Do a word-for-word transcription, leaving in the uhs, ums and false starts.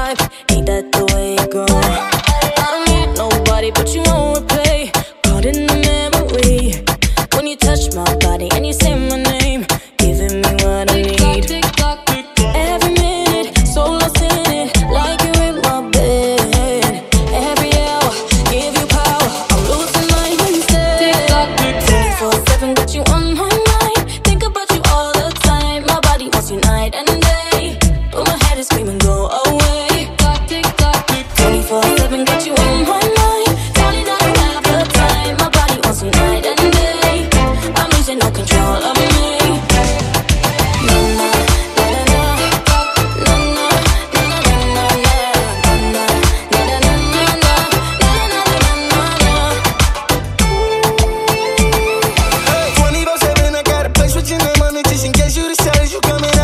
vibe, ain't that the way it goes? I don't need nobody but you on replay, caught in the memory. When you touch my body and you say my name, giving me what I need. Every minute, so lost in it, like you're in my bed. Every hour, give you power, I'm losing my instead. twenty-four seven, got you on my mind, think about you all the time. My body wants you night and day, but my head is screaming go away. twenty-four seven, got you on my mind, telling I don't have the time. My body wants you night and day, I'm losing no control of me. twenty-four seven, I got a place with your name on it, just in case you decide you coming